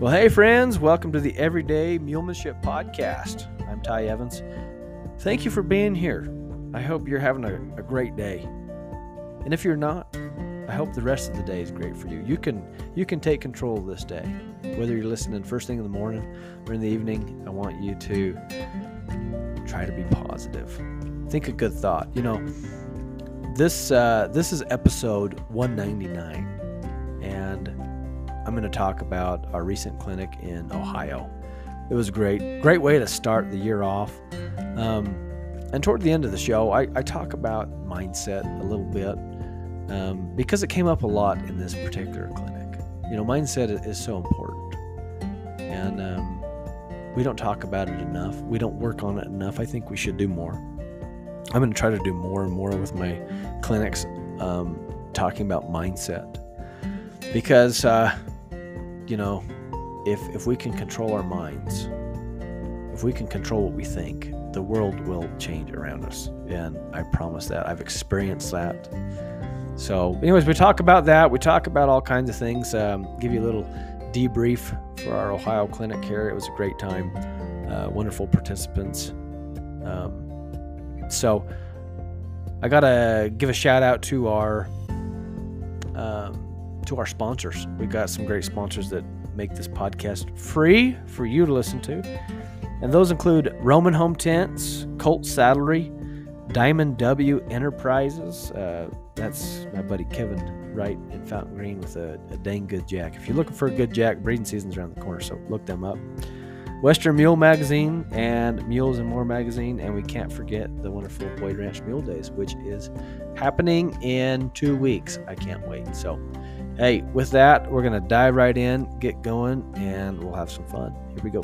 Well, hey friends, welcome to the Everyday Mulemanship Podcast. I'm Ty Evans. Thank you for being here. I hope you're having a great day. And if you're not, I hope the rest of the day is great for you. You can take control of this day. Whether you're listening first thing in the morning or in the evening, I want you to try to be positive. Think a good thought. You know, this is episode 199, and I'm going to talk about our recent clinic in Ohio. It was a great way to start the year off. And toward the end of the show, I talk about mindset a little bit because it came up a lot in this particular clinic. You know, mindset is so important, and we don't talk about it enough. We don't work on it enough. I think we should do more. I'm going to try to do more and more with my clinics, talking about mindset, because you know, if we can control our minds, if we can control what we think, the world will change around us. And I promise that. I've experienced that. So anyways, we talk about that. We talk about all kinds of things. Give you a little debrief for our Ohio clinic here. It was a great time. Wonderful participants. So I got to give a shout out to our sponsors. We got some great sponsors that make this podcast free for you to listen to. And those include Roman Home Tents, Colt Saddlery, Diamond W Enterprises. That's my buddy Kevin Wright in Fountain Green with a dang good jack. If you're looking for a good jack, breeding season's around the corner, so look them up. Western Mule Magazine and Mules and More Magazine. And we can't forget the wonderful Boyd Ranch Mule Days, which is happening in 2 weeks. I can't wait. So, hey, with that, we're going to dive right in, get going, and we'll have some fun. Here we go.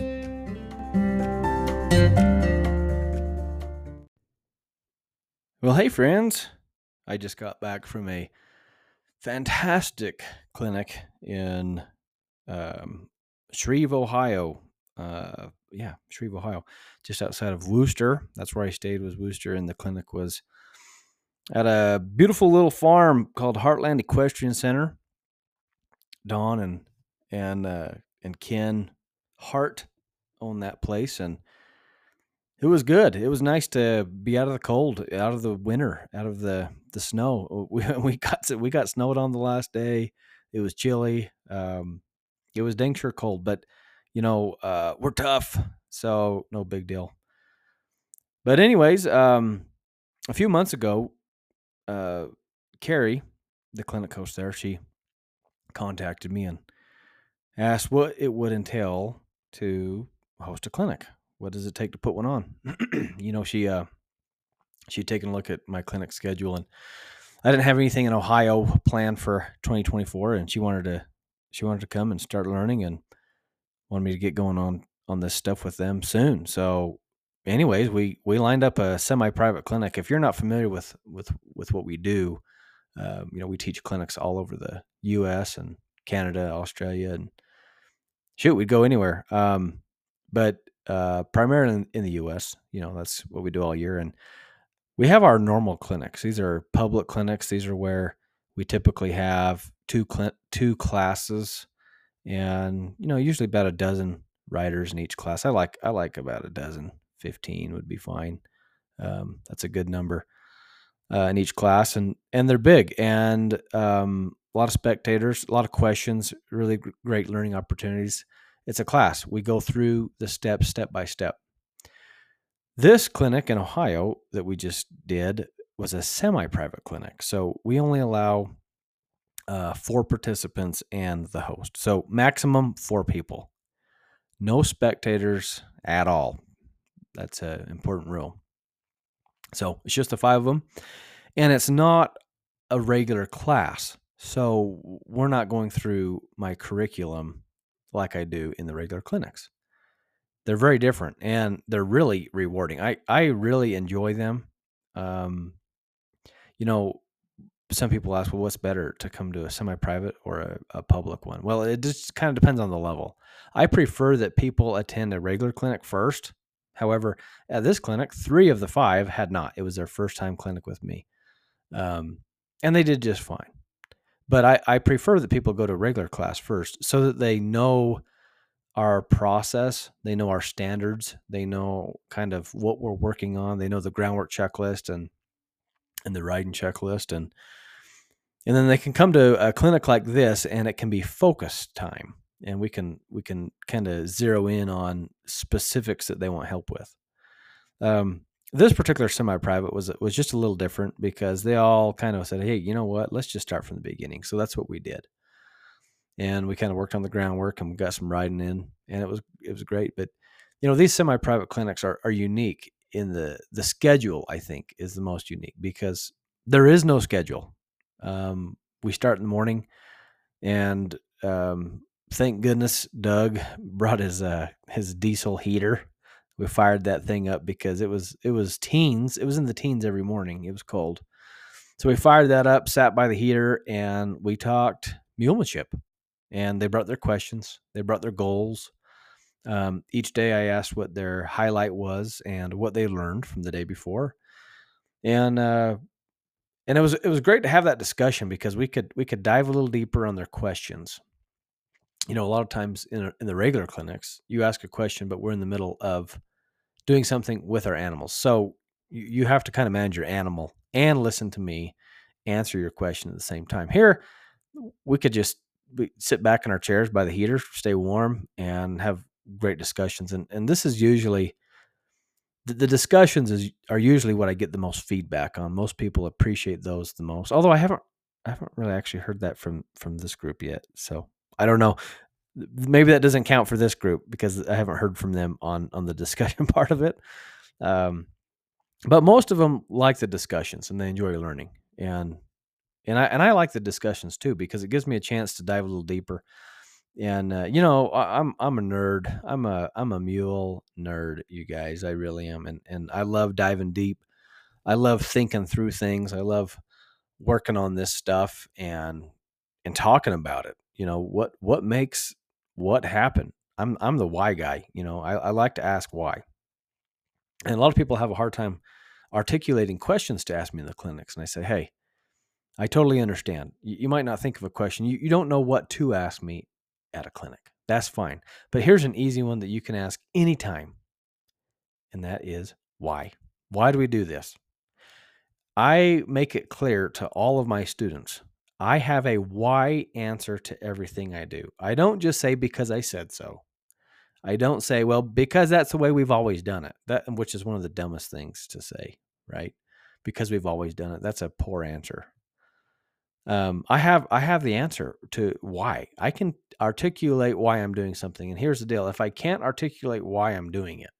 Well, hey, friends. I just got back from a fantastic clinic in Shreve, Ohio. Shreve, Ohio, just outside of Wooster. That's where I stayed, was Wooster, and the clinic was at a beautiful little farm called Heartland Equestrian Center. Dawn and Ken Hart own that place, and it was good. It was nice to be out of the cold, out of the winter, out of the snow. We got snowed on the last day. It was chilly. It was dang sure cold, but you know, we're tough, so no big deal. But anyways, a few months ago, Carrie, the clinic host there, she contacted me and asked what it would entail to host a clinic. What does it take to put one on? You know, she'd taken a look at my clinic schedule, and I didn't have anything in Ohio planned for 2024, and she wanted to come and start learning and wanted me to get going on this stuff with them soon. So anyways, we lined up a semi-private clinic. If you're not familiar with what we do, you know, we teach clinics all over the U.S. and Canada, Australia, and shoot, we'd go anywhere. But primarily in the U.S., you know, that's what we do all year. And we have our normal clinics. These are public clinics. These are where we typically have two classes, and you know, usually about a dozen riders in each class. I like about a dozen. 15 would be fine. That's a good number in each class, and they're big, and a lot of spectators, a lot of questions, really great learning opportunities. It's a class. We go through the steps step by step. This clinic in Ohio that we just did was a semi-private clinic, so we only allow 4 participants and the host. So maximum 4 people. No spectators at all. That's an important rule. So it's just the 5 of them, and it's not a regular class. So we're not going through my curriculum like I do in the regular clinics. They're very different, and they're really rewarding. I really enjoy them. You know, some people ask, well, what's better, to come to a semi-private or a public one? Well, it just kind of depends on the level. I prefer that people attend a regular clinic first. However, at this clinic, 3 of the 5 had not. It was their first time clinic with me. And they did just fine. But I prefer that people go to regular class first so that they know our process. They know our standards. They know kind of what we're working on. They know the groundwork checklist and the riding checklist. And then they can come to a clinic like this, and it can be focus time. And we can kind of zero in on specifics that they want help with. This particular semi-private was just a little different because they all kind of said, hey, you know what, let's just start from the beginning. So that's what we did. And we kind of worked on the groundwork and we got some riding in, and it was great. But, these semi-private clinics are unique in the schedule, I think, is the most unique because there is no schedule. We start in the morning, and thank goodness Doug brought his diesel heater. We fired that thing up because it was teens. It was in the teens every morning. It was cold. So we fired that up, sat by the heater, and we talked mulemanship. And they brought their questions. They brought their goals. Each day I asked what their highlight was and what they learned from the day before. And it was great to have that discussion because we could dive a little deeper on their questions. A lot of times in the regular clinics, you ask a question, but we're in the middle of doing something with our animals. So you have to kind of manage your animal and listen to me answer your question at the same time. Here, we could just sit back in our chairs by the heater, stay warm, and have great discussions. And this is usually the discussions are usually what I get the most feedback on. Most people appreciate those the most. Although I haven't really actually heard that from this group yet. So I don't know. Maybe that doesn't count for this group because I haven't heard from them on the discussion part of it. But most of them like the discussions and they enjoy learning. And I like the discussions too because it gives me a chance to dive a little deeper. And I'm a nerd. I'm a mule nerd, you guys. I really am, and I love diving deep. I love thinking through things. I love working on this stuff and talking about it. What makes what happen. I'm the why guy. I like to ask why, and a lot of people have a hard time articulating questions to ask me in the clinics. And I say, hey, I totally understand. You might not think of a question. You don't know what to ask me at a clinic. That's fine. But here's an easy one that you can ask anytime. And that is why? Why do we do this? I make it clear to all of my students. I have a why answer to everything I do. I don't just say because I said so. I don't say, well, because that's the way we've always done it. Which is one of the dumbest things to say, right? Because we've always done it. That's a poor answer. I have the answer to why. I can articulate why I'm doing something. And here's the deal. If I can't articulate why I'm doing it,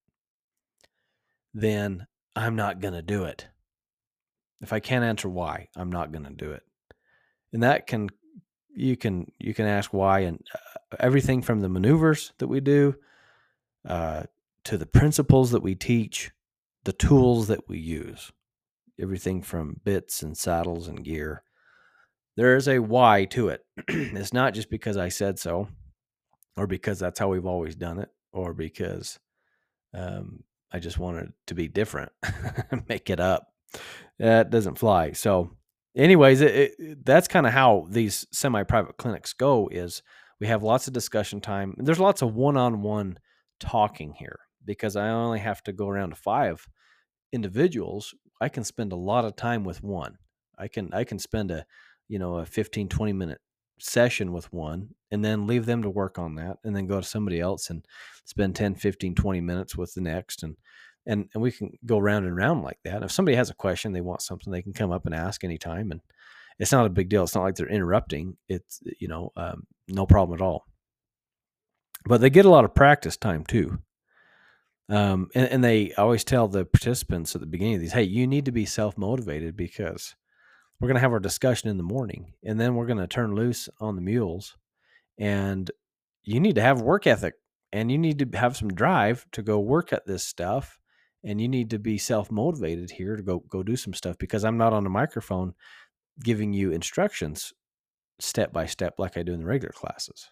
then I'm not going to do it. If I can't answer why, I'm not going to do it. And that you can ask why, and everything from the maneuvers that we do, to the principles that we teach, the tools that we use, everything from bits and saddles and gear. There is a why to it. It's not just because I said so, or because that's how we've always done it, or because I just wanted to be different, make it up. That doesn't fly. So anyways, that's kind of how these semi-private clinics go, is we have lots of discussion time. There's lots of one-on-one talking here because I only have to go around to 5 individuals. I can spend a lot of time with one. I can spend a 15, 20 minute session with one and then leave them to work on that and then go to somebody else and spend 10, 15, 20 minutes with the next. And we can go round and round like that. If somebody has a question, they want something, they can come up and ask anytime. And it's not a big deal. It's not like they're interrupting. It's, no problem at all. But they get a lot of practice time too. And they always tell the participants at the beginning of these, hey, you need to be self-motivated because we're going to have our discussion in the morning and then we're going to turn loose on the mules, and you need to have work ethic and you need to have some drive to go work at this stuff. And you need to be self-motivated here to go do some stuff, because I'm not on a microphone giving you instructions step by step like I do in the regular classes.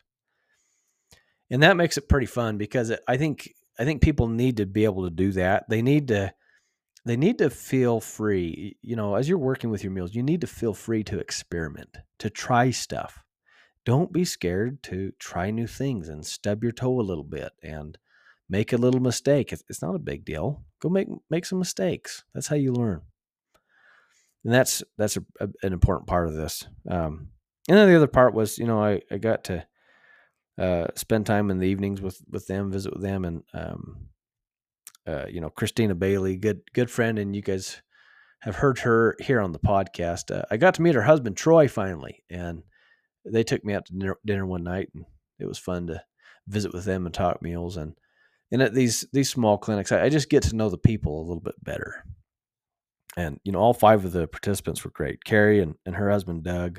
And that makes it pretty fun because I think people need to be able to do that. They need to feel free. As you're working with your mules, you need to feel free to experiment, to try stuff. don't be scared to try new things and stub your toe a little bit and make a little mistake. It's not a big deal. Go make some mistakes. That's how you learn. And that's an important part of this. And then the other part was, I got to spend time in the evenings with them, visit with them, and Christina Bailey, good friend, and you guys have heard her here on the podcast. I got to meet her husband Troy finally, and they took me out to dinner one night, and it was fun to visit with them and talk meals. And at these small clinics, I just get to know the people a little bit better. And all 5 of the participants were great. Carrie and her husband Doug,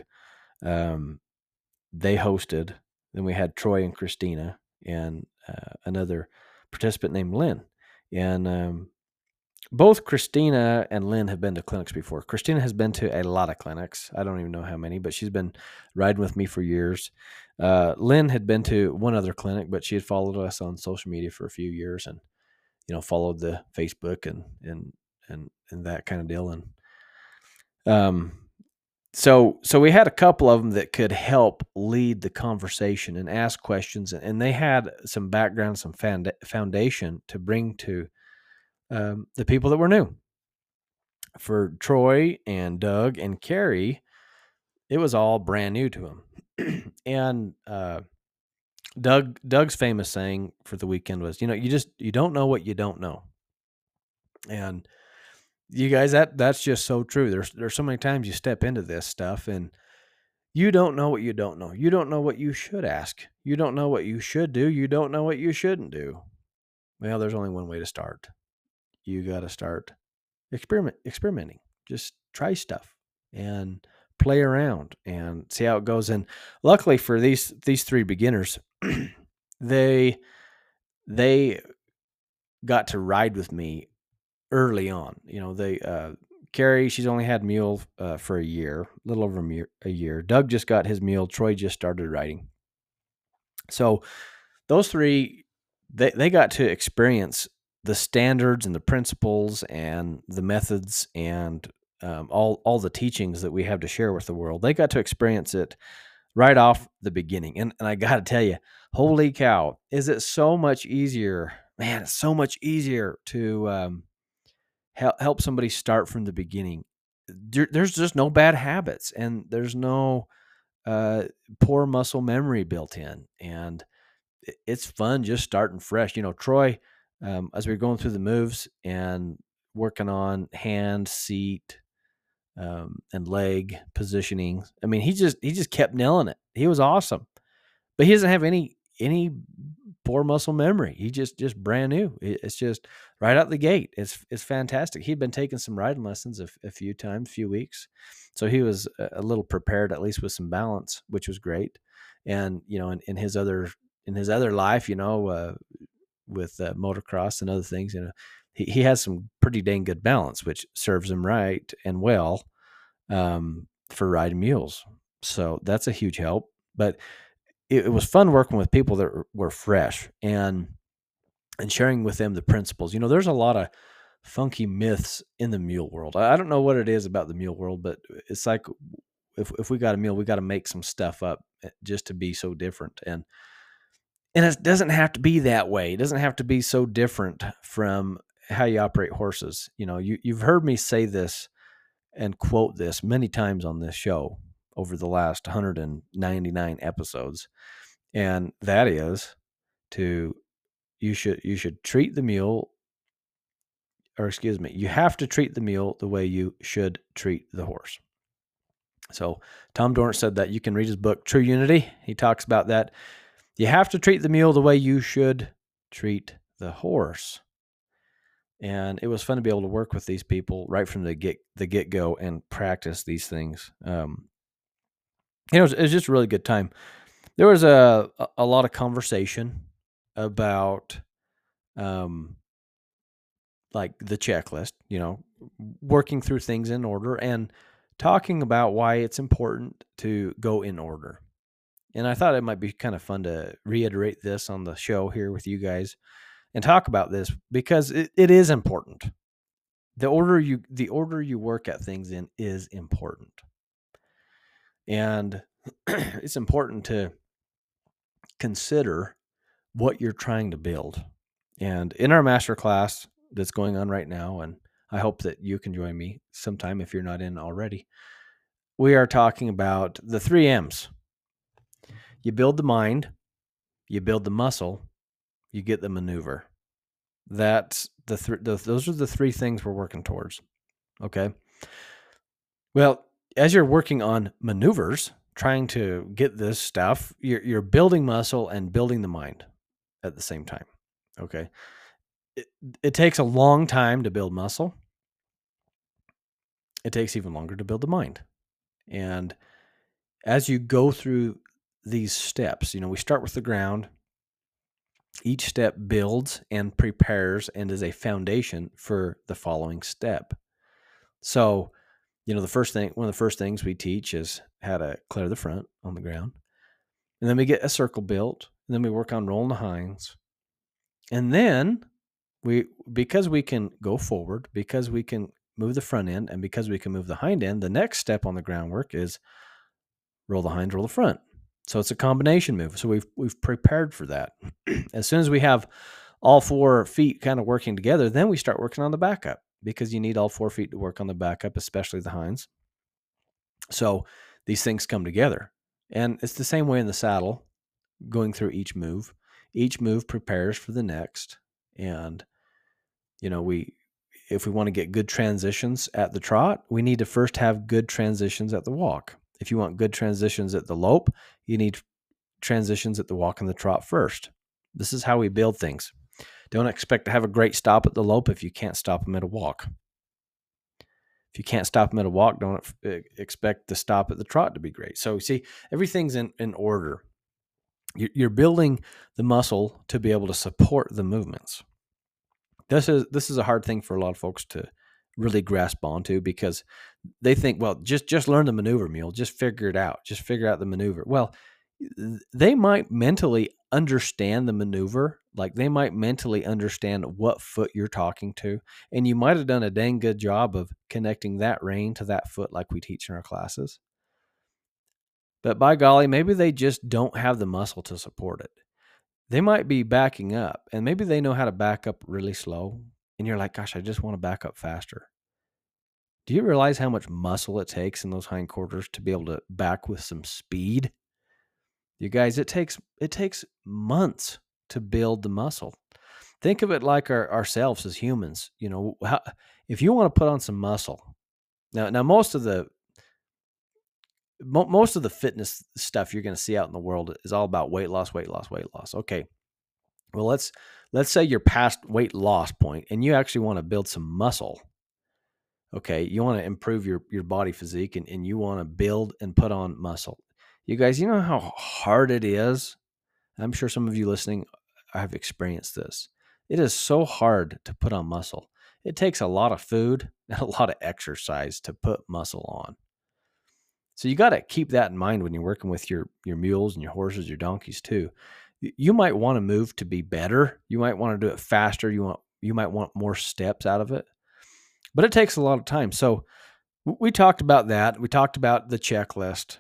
they hosted. Then we had Troy and Christina and another participant named Lynn. And both Christina and Lynn have been to clinics before. Christina has been to a lot of clinics. I don't even know how many, but she's been riding with me for years. Lynn had been to one other clinic, but she had followed us on social media for a few years and, followed the Facebook and that kind of deal. And so we had a couple of them that could help lead the conversation and ask questions, and they had some background, some foundation to bring to the people that were new. For Troy and Doug and Carrie, it was all brand new to them. And Doug's famous saying for the weekend was, you don't know what you don't know. And you guys, that's just so true. There's so many times you step into this stuff and you don't know what you don't know. You don't know what you should ask. You don't know what you should do. You don't know what you shouldn't do. Well, there's only one way to start. You got to start experimenting. Just try stuff and play around and see how it goes. And luckily for these 3 beginners, they got to ride with me early on. Carrie, she's only had mule for a year, a little over a year. Doug just got his mule. Troy just started riding. So those 3, they got to experience the standards and the principles and the methods and all the teachings that we have to share with the world. They got to experience it right off the beginning. And I got to tell you, holy cow, is it so much easier, man, it's so much easier to help somebody start from the beginning. There's just no bad habits, and there's no poor muscle memory built in, and it's fun just starting fresh. Troy, as we were going through the moves and working on hand, seat, and leg positioning, I mean, he just kept nailing it. He was awesome, but he doesn't have any poor muscle memory. He just brand new. It's just right out the gate. It's fantastic. He'd been taking some riding lessons a few times, few weeks, so he was a little prepared, at least with some balance, which was great. And in his other life, with motocross and other things, he has some pretty dang good balance, which serves him right and well for riding mules. So that's a huge help. But it was fun working with people that were fresh and sharing with them the principles. There's a lot of funky myths in the mule world. I don't know what it is about the mule world, but it's like if we got a mule, we got to make some stuff up just to be so different. And it doesn't have to be that way. It doesn't have to be so different from how you operate horses. You've heard me say this and quote this many times on this show over the last 199 episodes. And that is you should treat the mule, or excuse me, you have to treat the mule the way you should treat the horse. So Tom Dorrance said that. You can read his book, True Unity. He talks about that. You have to treat the mule the way you should treat the horse. And it was fun to be able to work with these people right from the get-go and practice these things. It was just a really good time. There was a lot of conversation about like the checklist, working through things in order and talking about why it's important to go in order. And I thought it might be kind of fun to reiterate this on the show here with you guys and talk about this because it is important. The order you work at things in is important. And it's important to consider what you're trying to build. And in our master class that's going on right now, and I hope that you can join me sometime if you're not in already, we are talking about the 3 M's. You build the mind, you build the muscle, you get the maneuver. That's those are the 3 things we're working towards. Okay. Well, as you're working on maneuvers, trying to get this stuff, you're building muscle and building the mind at the same time. Okay. It takes a long time to build muscle. It takes even longer to build the mind. And as you go through these steps, we start with the ground. Each step builds and prepares and is a foundation for the following step. So, one of the first things we teach is how to clear the front on the ground. And then we get a circle built, and then we work on rolling the hinds. And then because we can go forward, because we can move the front end, and because we can move the hind end, the next step on the groundwork is roll the hinds, roll the front. So it's a combination move. So we've prepared for that. As soon as we have all 4 feet kind of working together, then we start working on the backup, because you need all 4 feet to work on the backup, especially the hinds. So these things come together. And it's the same way in the saddle, going through each move. Each move prepares for the next. And, if we want to get good transitions at the trot, we need to first have good transitions at the walk. If you want good transitions at the lope, you need transitions at the walk and the trot first. This is how we build things. Don't expect to have a great stop at the lope if you can't stop them at a walk. If you can't stop them at a walk, don't expect the stop at the trot to be great. So see, everything's in order. You're building the muscle to be able to support the movements. This is a hard thing for a lot of folks to really grasp onto, because they think, well, just learn the maneuver, Mule. Just figure it out. Just figure out the maneuver. Well, they might mentally understand the maneuver. Like, they might mentally understand what foot you're talking to. And you might have done a dang good job of connecting that rein to that foot like we teach in our classes. But by golly, maybe they just don't have the muscle to support it. They might be backing up, and maybe they know how to back up really slow. And you're like, gosh, I just want to back up faster. Do you realize how much muscle it takes in those hindquarters to be able to back with some speed? You guys, it takes months to build the muscle. Think of it like ourselves as humans. If you want to put on some muscle, now most of the fitness stuff you're going to see out in the world is all about weight loss. Okay, well, let's say you're past weight loss point and you actually want to build some muscle. Okay, you want to improve your body physique, and you want to build and put on muscle. You guys, you know how hard it is? I'm sure some of you listening have experienced this. It is so hard to put on muscle. It takes a lot of food and a lot of exercise to put muscle on. So you got to keep that in mind when you're working with your mules and your horses, your donkeys too. You might want to move to be better. You might want to do it faster. You might want more steps out of it. But it takes a lot of time. So we talked about that. We talked about the checklist.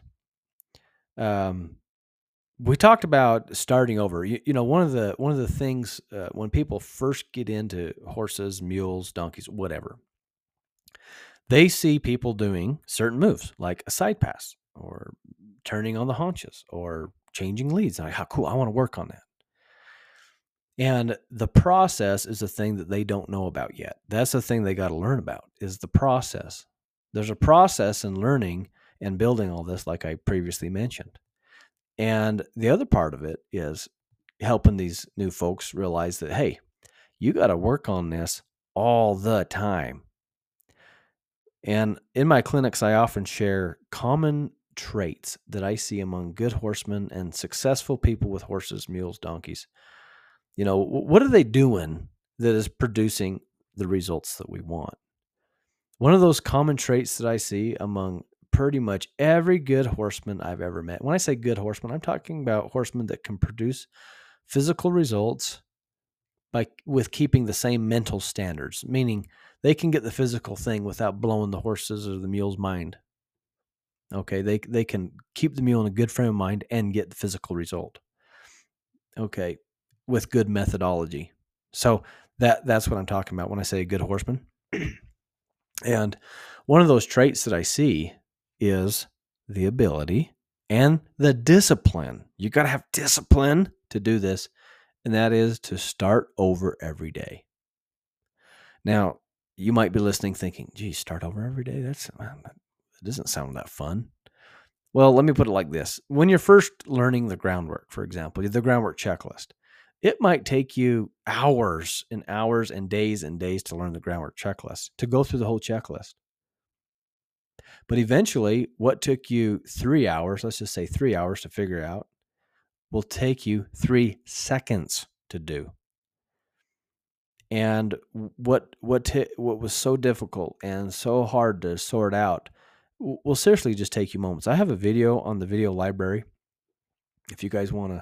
We talked about starting over. One of the things when people first get into horses, mules, donkeys, whatever, they see people doing certain moves like a side pass or turning on the haunches or changing leads. Like, how cool! I want to work on that. And the process is the thing that they don't know about yet. That's the thing they got to learn about, is the process. There's a process in learning and building all this, like I previously mentioned. And the other part of it is helping these new folks realize that, hey, you got to work on this all the time. And in my clinics, I often share common traits that I see among good horsemen and successful people with horses, mules, donkeys. What are they doing that is producing the results that we want? One of those common traits that I see among pretty much every good horseman I've ever met. When I say good horseman, I'm talking about horsemen that can produce physical results with keeping the same mental standards, meaning they can get the physical thing without blowing the horses or the mule's mind. Okay, they can keep the mule in a good frame of mind and get the physical result. Okay, with good methodology. So that's what I'm talking about when I say a good horseman. And one of those traits that I see is the ability and the discipline. You got to have discipline to do this, and that is to start over every day. Now, you might be listening thinking, geez, start over every day? That doesn't sound that fun. Well, let me put it like this. When you're first learning the groundwork, for example, the groundwork checklist, it might take you hours and days to learn the groundwork checklist, to go through the whole checklist. But eventually, what took you 3 hours, let's just say 3 hours to figure out, will take you 3 seconds to do. And what was so difficult and so hard to sort out will seriously just take you moments. I have a video on the video library. If you guys want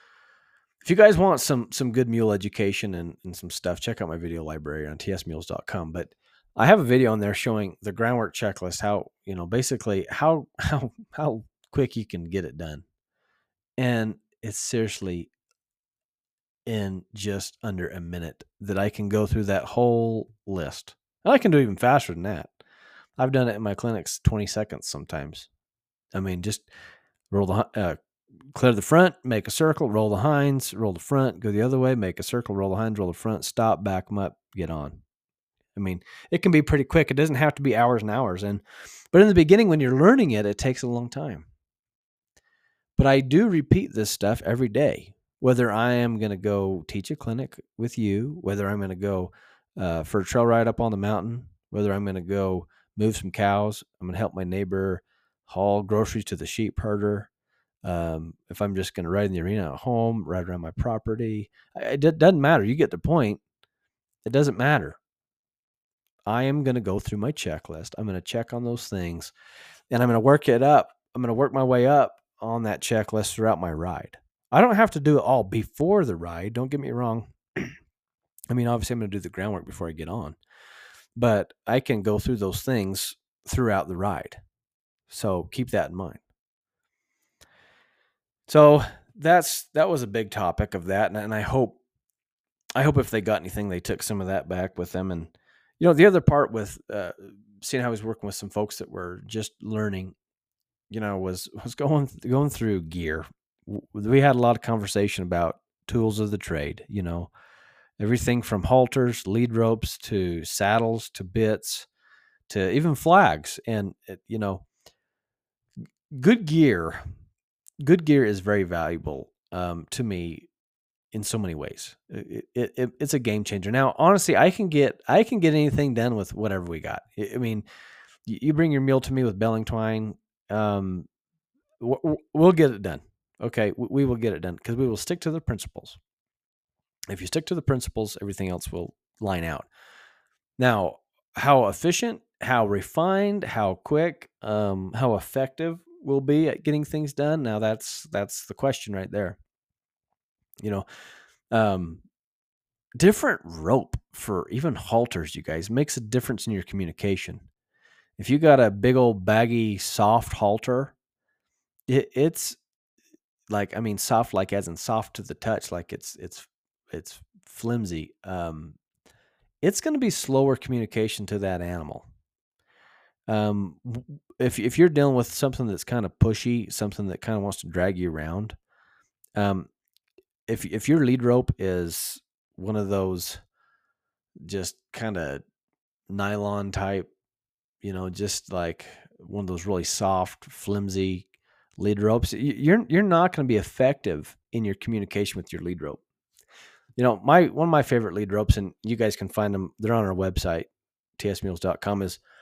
some good mule education and some stuff, check out my video library on tsmules.com. But I have a video on there showing the groundwork checklist, how, basically how quick you can get it done. And it's seriously in just under a minute that I can go through that whole list. And I can do even faster than that. I've done it in my clinics 20 seconds sometimes. I mean, just clear the front, make a circle, roll the hinds, roll the front, go the other way, make a circle, roll the hinds, roll the front, stop, back them up, get on. I mean, it can be pretty quick. It doesn't have to be hours and hours. But in the beginning, when you're learning it, it takes a long time. But I do repeat this stuff every day, whether I am going to go teach a clinic with you, whether I'm going to go for a trail ride up on the mountain, whether I'm going to go move some cows, I'm going to help my neighbor haul groceries to the sheep herder. If I'm just going to ride in the arena at home, ride around my property, it doesn't matter. You get the point. It doesn't matter. I am going to go through my checklist. I'm going to check on those things, and I'm going to work it up. I'm going to work my way up on that checklist throughout my ride. I don't have to do it all before the ride. Don't get me wrong. I mean, obviously I'm going to do the groundwork before I get on, but I can go through those things throughout the ride. So keep that in mind. So that was a big topic of that. And I hope if they got anything, they took some of that back with them. And, the other part with seeing how I was working with some folks that were just learning, was going through gear. We had a lot of conversation about tools of the trade, everything from halters, lead ropes, to saddles, to bits, to even flags. And, good gear is very valuable to me in so many ways. It's a game changer. Now, honestly, I can get anything done with whatever we got. I mean, you bring your mule to me with belling twine, we'll get it done. Okay, we will get it done because we will stick to the principles. If you stick to the principles, everything else will line out. Now, how efficient, how refined, how quick, how effective we'll be at getting things done. Now, that's the question right there. Different rope for even halters, you guys, makes a difference in your communication. If you got a big old baggy soft halter, it's like, I mean, soft, like as in soft to the touch, like it's flimsy. It's going to be slower communication to that animal. If you're dealing with something that's kind of pushy, something that kind of wants to drag you around, if your lead rope is one of those just kind of nylon type, just like one of those really soft, flimsy lead ropes, you're not going to be effective in your communication with your lead rope. One of my favorite lead ropes, and you guys can find them, they're on our website, tsmules.com,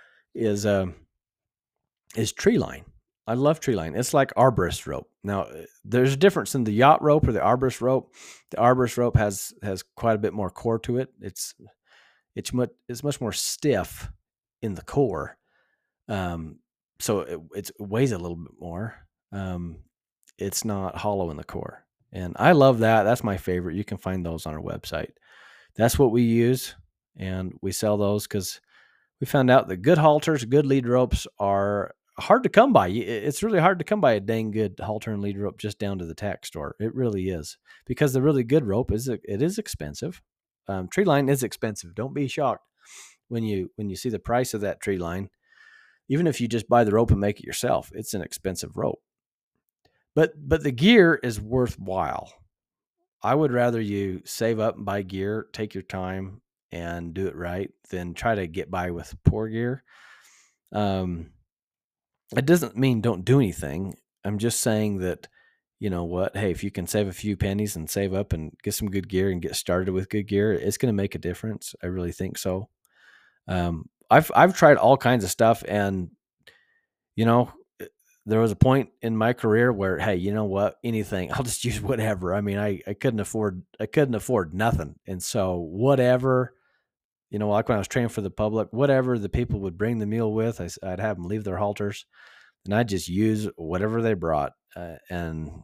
is tree line. I love tree line. It's like arborist rope. Now, there's a difference in the yacht rope or the arborist rope. The arborist rope has quite a bit more core to it. It's much more stiff in the core. So it weighs a little bit more. It's not hollow in the core. And I love that. That's my favorite. You can find those on our website. That's what we use, and we sell those because we found out that good halters, good lead ropes are hard to come by. It's really hard to come by a dang good halter and lead rope just down to the tack store. It really is, because the really good rope it is expensive. Tree line is expensive. Don't be shocked when you see the price of that tree line. Even if you just buy the rope and make it yourself, it's an expensive rope. But the gear is worthwhile. I would rather you save up and buy gear, take your time and do it right, than try to get by with poor gear. It doesn't mean don't do anything. I'm just saying that, you know what? Hey, if you can save a few pennies and save up and get some good gear and get started with good gear, it's going to make a difference. I really think so. I've tried all kinds of stuff, and you know, there was a point in my career where, hey, you know what? Anything, I'll just use whatever. I mean, I couldn't afford nothing, and so whatever. Like when I was training for the public, whatever the people would bring the mule with, I'd have them leave their halters, and I'd just use whatever they brought. And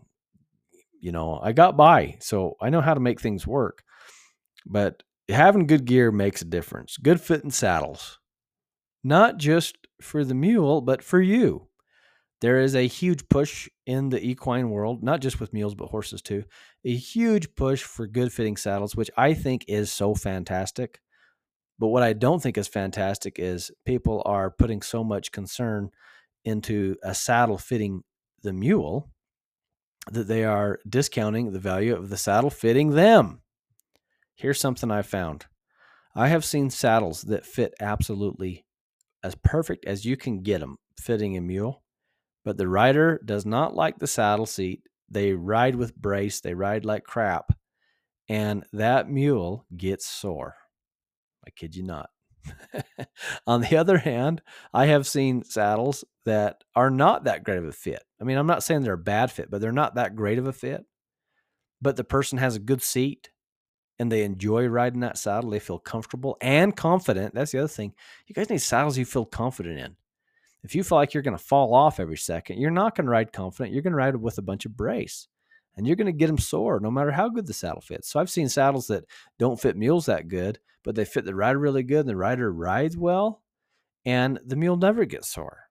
I got by, so I know how to make things work. But having good gear makes a difference. Good fitting saddles, not just for the mule, but for you. There is a huge push in the equine world, not just with mules, but horses too. A huge push for good fitting saddles, which I think is so fantastic. But what I don't think is fantastic is people are putting so much concern into a saddle fitting the mule that they are discounting the value of the saddle fitting them. Here's something I found. I have seen saddles that fit absolutely as perfect as you can get them fitting a mule, but the rider does not like the saddle seat. They ride with brace. They ride like crap. And that mule gets sore. I kid you not. On the other hand, I have seen saddles that are not that great of a fit. I mean, I'm not saying they're a bad fit, but they're not that great of a fit. But the person has a good seat and they enjoy riding that saddle. They feel comfortable and confident. That's the other thing. You guys need saddles you feel confident in. If you feel like you're going to fall off every second, you're not going to ride confident. You're going to ride with a bunch of brace, and you're going to get them sore no matter how good the saddle fits. So I've seen saddles that don't fit mules that good, but they fit the rider really good, and the rider rides well, and the mule never gets sore.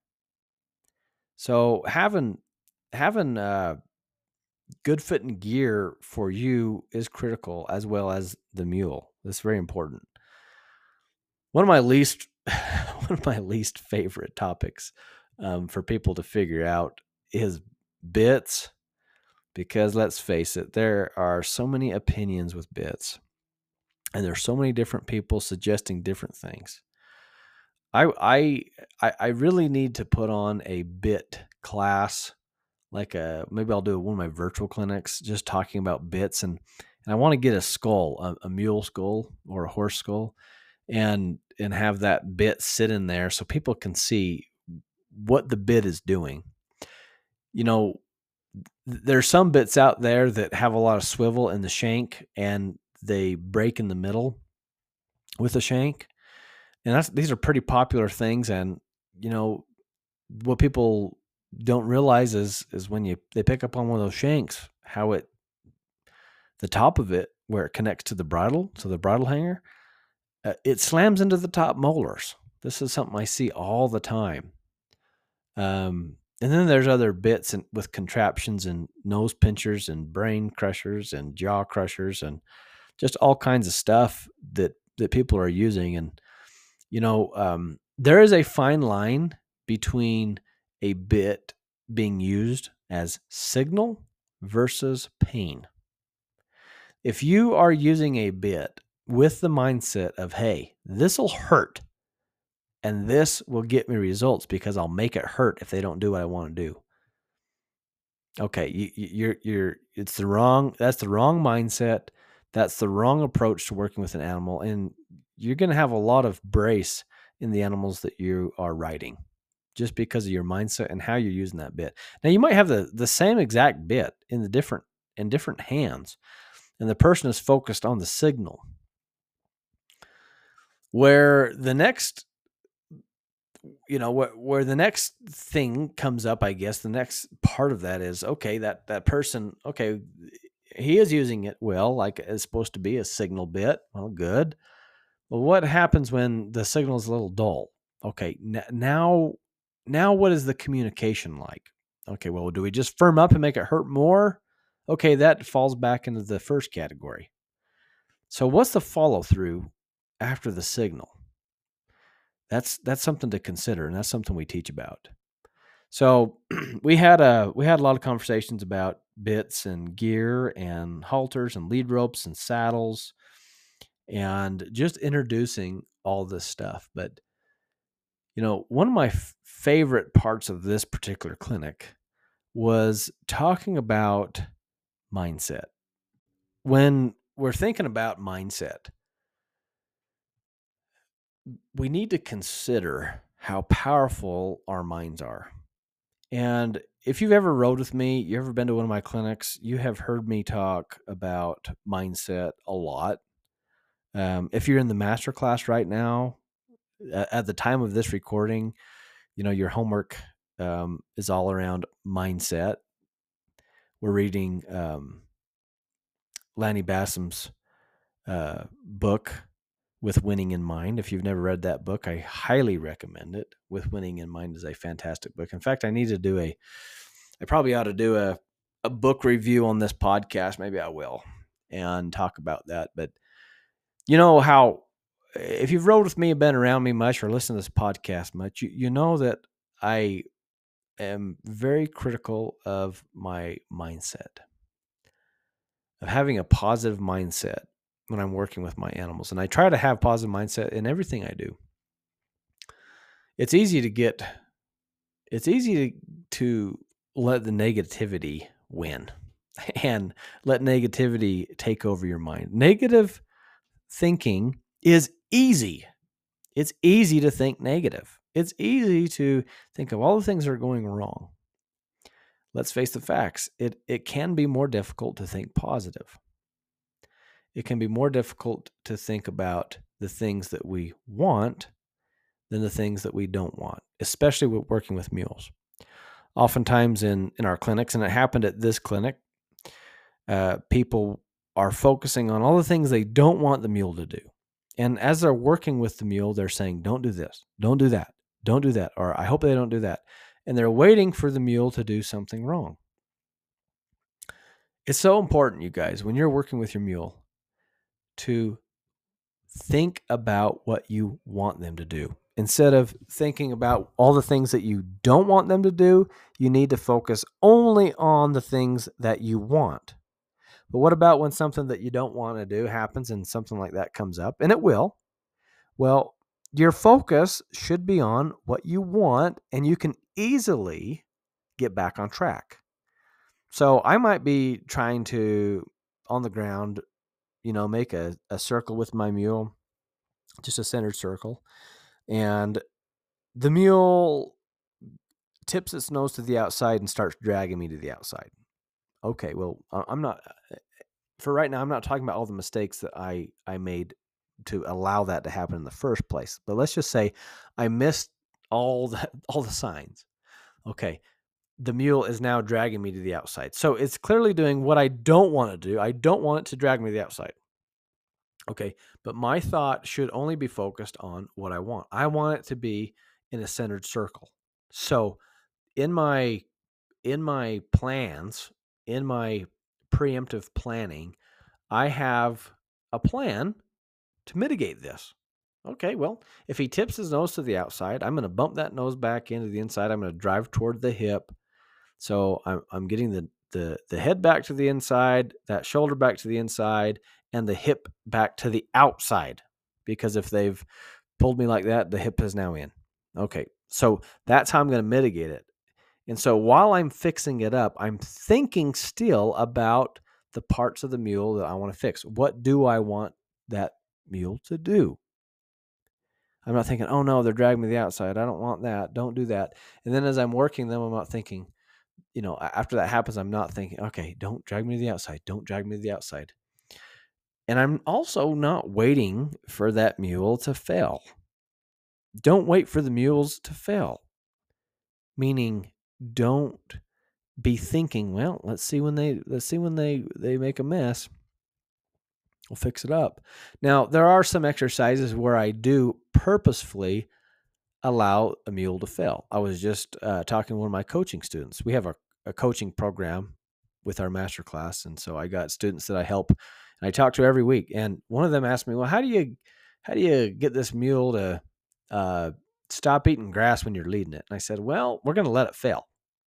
So having good fitting gear for you is critical, as well as the mule. That's very important. One of my least favorite topics for people to figure out is bits, because let's face it, there are so many opinions with bits, and there's so many different people suggesting different things. I really need to put on a bit class, like maybe I'll do one of my virtual clinics just talking about bits, and I want to get a skull, a mule skull or a horse skull, and have that bit sit in there so people can see what the bit is doing. There's some bits out there that have a lot of swivel in the shank, and they break in the middle with the shank. And these are pretty popular things. And, what people don't realize is when they pick up on one of those shanks, how the top of it, where it connects to the bridle, so the bridle hanger, it slams into the top molars. This is something I see all the time. And then there's other bits with contraptions and nose pinchers and brain crushers and jaw crushers and just all kinds of stuff that people are using. And, there is a fine line between a bit being used as signal versus pain. If you are using a bit with the mindset of, hey, this will hurt, and this will get me results because I'll make it hurt if they don't do what I want to do. Okay, that's the wrong mindset. That's the wrong approach to working with an animal, and you're going to have a lot of brace in the animals that you are riding, just because of your mindset and how you're using that bit. Now, you might have the same exact bit in different hands, and the person is focused on the signal. Where the next thing comes up, I guess the next part of that is, okay, that person, okay, he is using it well, like it's supposed to be a signal bit. Well, good. Well, what happens when the signal is a little dull? Okay, now Now, what is the communication like? Okay, well, do we just firm up and make it hurt more? Okay, that falls back into the first category. So what's the follow through after the signal? That's something to consider, and that's something we teach about. So we had a lot of conversations about bits and gear and halters and lead ropes and saddles and just introducing all this stuff. But one of my favorite parts of this particular clinic was talking about mindset. When we're thinking about mindset, we need to consider how powerful our minds are. And if you've ever rode with me, you ever been to one of my clinics, you have heard me talk about mindset a lot. If you're in the master class right now, at the time of this recording, your homework is all around mindset. We're reading Lanny Bassam's book, With Winning in Mind. If you've never read that book, I highly recommend it. With Winning in Mind is a fantastic book. In fact, I probably ought to do a book review on this podcast. Maybe I will, and talk about that. But you know how, if you've rode with me, been around me much, or listened to this podcast much, you know that I am very critical of my mindset, of having a positive mindset when I'm working with my animals. And I try to have positive mindset in everything I do. It's easy to let the negativity win and let negativity take over your mind. Negative thinking is easy. It's easy to think negative. It's easy to think of all the things that are going wrong. Let's face the facts. It can be more difficult to think positive. It can be more difficult to think about the things that we want than the things that we don't want, especially with working with mules. Oftentimes in our clinics, and it happened at this clinic, people are focusing on all the things they don't want the mule to do. And as they're working with the mule, they're saying, don't do this, don't do that, don't do that, or I hope they don't do that. And they're waiting for the mule to do something wrong. It's so important, you guys, when you're working with your mule, to think about what you want them to do. Instead of thinking about all the things that you don't want them to do, you need to focus only on the things that you want. But what about when something that you don't want to do happens and something like that comes up? And it will. Well, your focus should be on what you want, and you can easily get back on track. So I might be trying to, on the ground, make a circle with my mule, just a centered circle. And the mule tips its nose to the outside and starts dragging me to the outside. Okay, well, for right now, I'm not talking about all the mistakes that I made to allow that to happen in the first place. But let's just say I missed all the signs. Okay, the mule is now dragging me to the outside. So it's clearly doing what I don't want to do. I don't want it to drag me to the outside. Okay, but my thought should only be focused on what I want. I want it to be in a centered circle. So in my plans, in my preemptive planning, I have a plan to mitigate this. Okay, well, if he tips his nose to the outside, I'm going to bump that nose back into the inside. I'm going to drive toward the hip. So I'm getting the head back to the inside, that shoulder back to the inside, and the hip back to the outside. Because if they've pulled me like that, the hip is now in. Okay, so that's how I'm going to mitigate it. And so while I'm fixing it up, I'm thinking still about the parts of the mule that I want to fix. What do I want that mule to do? I'm not thinking, oh no, they're dragging me to the outside. I don't want that. Don't do that. And then as I'm working them, I'm not thinking, after that happens, I'm not thinking, okay, don't drag me to the outside. Don't drag me to the outside. And I'm also not waiting for that mule to fail. Don't wait for the mules to fail. Meaning, don't be thinking, well, let's see when they make a mess. We'll fix it up. Now, there are some exercises where I do purposefully allow a mule to fail. I was just talking to one of my coaching students. We have a coaching program with our master class, and so I got students that I help, and I talk to every week. And one of them asked me, "Well, how do you get this mule to stop eating grass when you're leading it?" And I said, "Well, we're going to let it fail."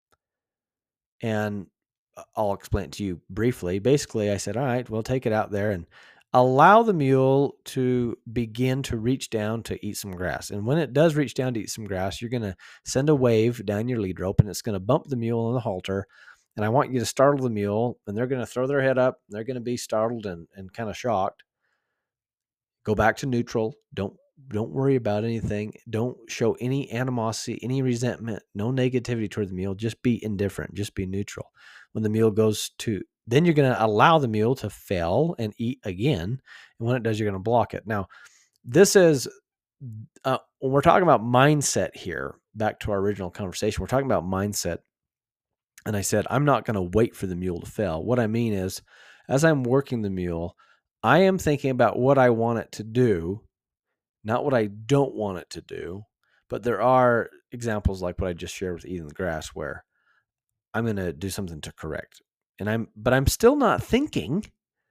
And I'll explain it to you briefly. Basically, I said, all right, we'll take it out there and allow the mule to begin to reach down to eat some grass. And when it does reach down to eat some grass, you're going to send a wave down your lead rope, and it's going to bump the mule on the halter. And I want you to startle the mule, and they're going to throw their head up. They're going to be startled and kind of shocked. Go back to neutral. Don't worry about anything. Don't show any animosity, any resentment, no negativity toward the mule. Just be indifferent. Just be neutral. When the mule goes to, then you're going to allow the mule to fail and eat again. And when it does, you're going to block it. Now, this is, when we're talking about mindset here, back to our original conversation, we're talking about mindset. And I said, I'm not going to wait for the mule to fail. What I mean is, as I'm working the mule, I am thinking about what I want it to do, not what I don't want it to do. But there are examples like what I just shared with eating the grass where I'm going to do something to correct. But I'm still not thinking,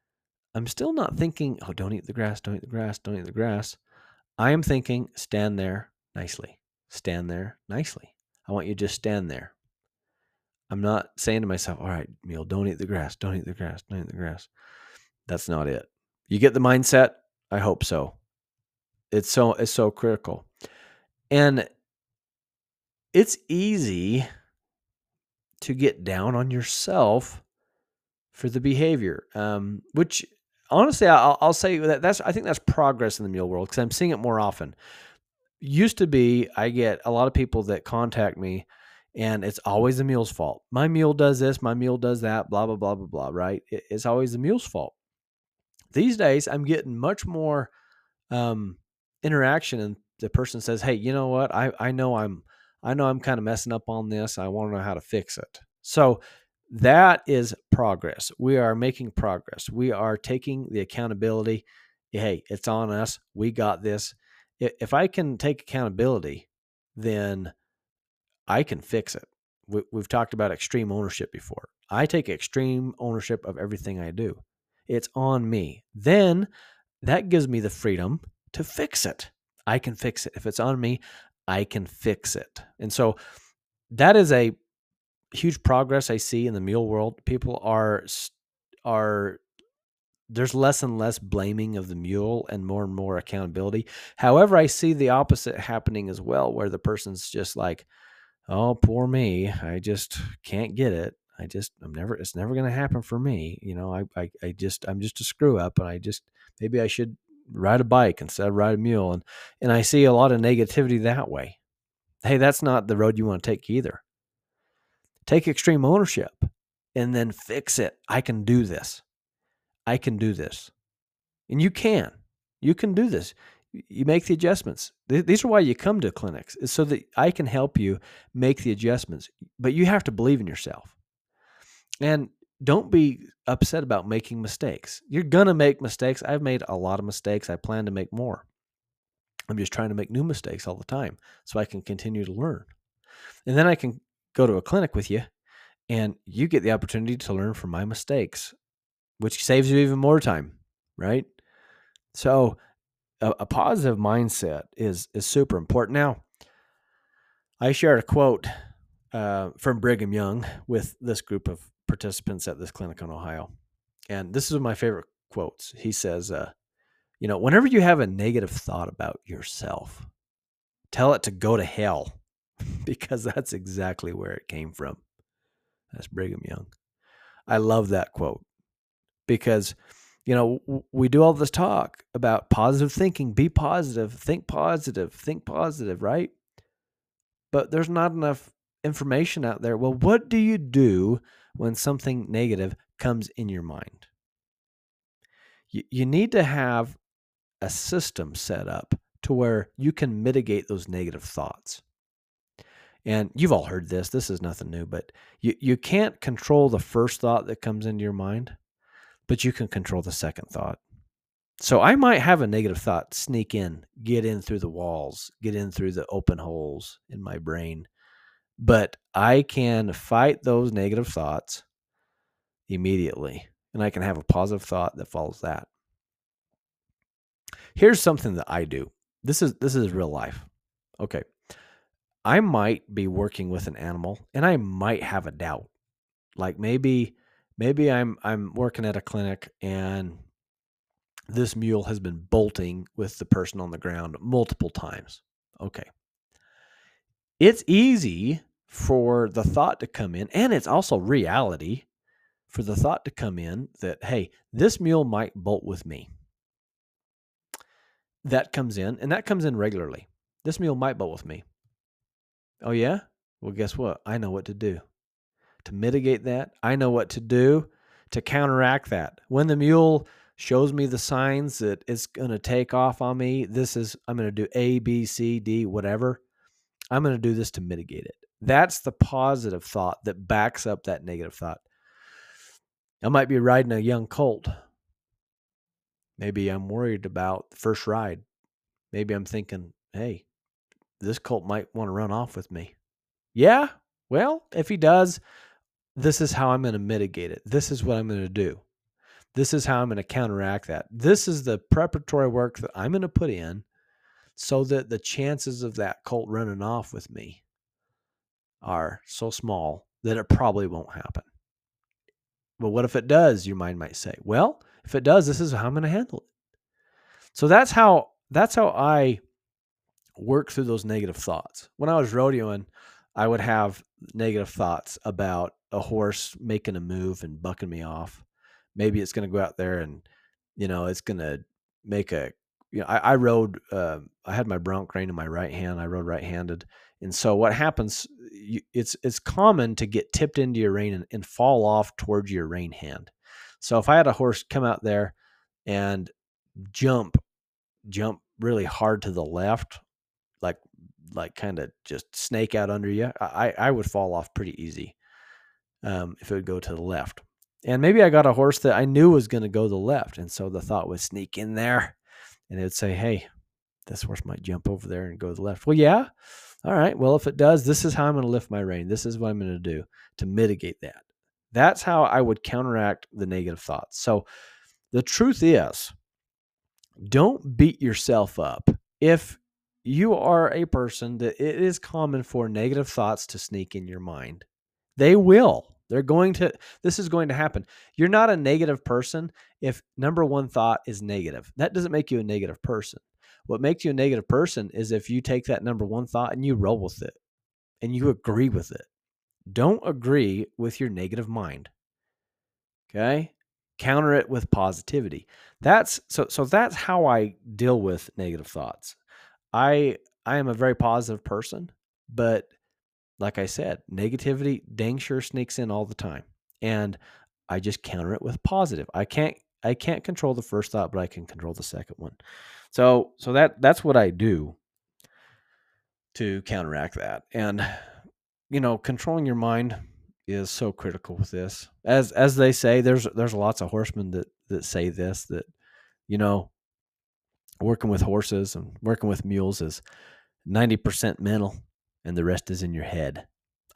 oh, don't eat the grass, don't eat the grass, don't eat the grass. I am thinking, stand there nicely. Stand there nicely. I want you to just stand there. I'm not saying to myself, all right, mule, don't eat the grass, don't eat the grass, don't eat the grass. That's not it. You get the mindset? I hope so. It's so critical. And it's easy to get down on yourself for the behavior, which honestly, I'll say that I think that's progress in the mule world because I'm seeing it more often. Used to be, I get a lot of people that contact me and it's always the mule's fault. My mule does this, my mule does that, blah, blah, blah, blah, blah, right? It's always the mule's fault. These days, I'm getting much more interaction, and the person says, "Hey, you know what? I know I'm kind of messing up on this. I want to know how to fix it." So that is progress. We are making progress. We are taking the accountability. Hey, it's on us. We got this. If I can take accountability, then I can fix it. We've talked about extreme ownership before. I take extreme ownership of everything I do. It's on me. Then that gives me the freedom to fix it. I can fix it. If it's on me, I can fix it. And so that is a huge progress I see in the mule world. People are there's less and less blaming of the mule and more accountability. However, I see the opposite happening as well, where the person's just like, oh, poor me. I just can't get it. It's never going to happen for me. You know, I'm just a screw up, and maybe I should ride a bike instead of ride a mule. And I see a lot of negativity that way. Hey, that's not the road you want to take either. Take extreme ownership and then fix it. I can do this. I can do this. And you can do this. You make the adjustments. These are why you come to clinics, is so that I can help you make the adjustments. But you have to believe in yourself. And don't be upset about making mistakes. You're going to make mistakes. I've made a lot of mistakes. I plan to make more. I'm just trying to make new mistakes all the time so I can continue to learn. And then I can go to a clinic with you and you get the opportunity to learn from my mistakes, which saves you even more time, right? So a positive mindset is super important. Now, I shared a quote from Brigham Young with this group of participants at this clinic in Ohio. And this is one of my favorite quotes. He says, whenever you have a negative thought about yourself, tell it to go to hell, because that's exactly where it came from. That's Brigham Young. I love that quote because, we do all this talk about positive thinking, be positive, think positive, right? But there's not enough information out there. Well, what do you do when something negative comes in your mind? You need to have a system set up to where you can mitigate those negative thoughts. And you've all heard this. This is nothing new, but you can't control the first thought that comes into your mind, but you can control the second thought. So I might have a negative thought sneak in, get in through the walls, get in through the open holes in my brain. But I can fight those negative thoughts immediately, and I can have a positive thought that follows that. Here's something that I do. This is real life. Okay. I might be working with an animal and I might have a doubt. Like maybe I'm working at a clinic and this mule has been bolting with the person on the ground multiple times. Okay. It's easy for the thought to come in, and it's also reality for the thought to come in that, hey, this mule might bolt with me. That comes in, and that comes in regularly. This mule might bolt with me. Oh, yeah? Well, guess what? I know what to do to mitigate that. I know what to do to counteract that. When the mule shows me the signs that it's going to take off on me, I'm going to do A, B, C, D, whatever. I'm going to do this to mitigate it. That's the positive thought that backs up that negative thought. I might be riding a young colt. Maybe I'm worried about the first ride. Maybe I'm thinking, hey, this colt might want to run off with me. Yeah, well, if he does, this is how I'm going to mitigate it. This is what I'm going to do. This is how I'm going to counteract that. This is the preparatory work that I'm going to put in so that the chances of that colt running off with me are so small that it probably won't happen. But what if it does? Your mind might say, well, if it does, this is how I'm going to handle it. So that's how I work through those negative thoughts. When I was rodeoing, I would have negative thoughts about a horse making a move and bucking me off. Maybe it's going to go out there and, it's going to make I rode, I had my bronc rein in my right hand. I rode right-handed. And so what happens, it's common to get tipped into your rein and fall off towards your rein hand. So if I had a horse come out there and jump really hard to the left, like kind of just snake out under you, I would fall off pretty easy if it would go to the left. And maybe I got a horse that I knew was going to go to the left. And so the thought would sneak in there and it would say, hey, this horse might jump over there and go to the left. Well, yeah. All right. Well, if it does, this is how I'm going to lift my rein. This is what I'm going to do to mitigate that. That's how I would counteract the negative thoughts. So the truth is, don't beat yourself up. If you are a person that it is common for negative thoughts to sneak in your mind, they will. This is going to happen. You're not a negative person if number one thought is negative. That doesn't make you a negative person. What makes you a negative person is if you take that number one thought and you roll with it and you agree with it. Don't agree with your negative mind. Okay? Counter it with positivity. That's how I deal with negative thoughts. I am a very positive person, but like I said, negativity dang sure sneaks in all the time. And I just counter it with positive. I can't control the first thought, but I can control the second one. So that's what I do to counteract that. And controlling your mind is so critical with this. As they say, there's lots of horsemen that say this, that working with horses and working with mules is 90% mental and the rest is in your head.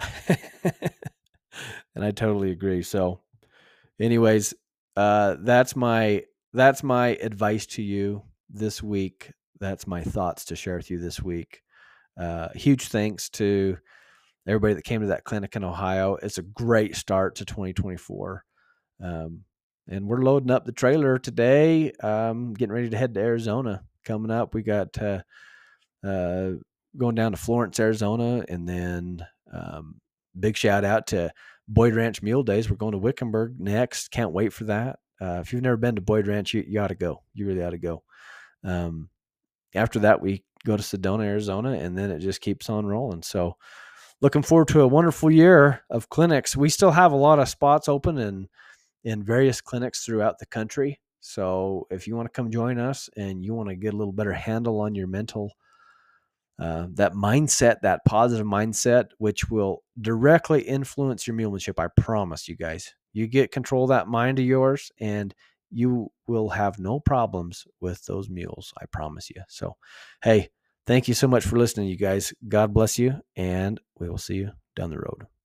And I totally agree. So anyways, that's my advice to you this week. That's my thoughts to share with you this week. Huge thanks to everybody that came to that clinic in Ohio. It's a great start to 2024. And we're loading up the trailer today, getting ready to head to Arizona. Coming up, we got going down to Florence, Arizona, and then big shout out to Boyd Ranch Mule Days. We're going to Wickenburg next. Can't wait for that. If you've never been to Boyd Ranch, you ought to go. You really ought to go. After that, we go to Sedona, Arizona, and then it just keeps on rolling. So looking forward to a wonderful year of clinics. We still have a lot of spots open in various clinics throughout the country. So if you want to come join us and you want to get a little better handle on your mental, that mindset, that positive mindset, which will directly influence your mulemanship. I promise you guys, you get control of that mind of yours and You will have no problems with those mules, I promise you. So, hey, thank you so much for listening, you guys. God bless you, and we will see you down the road.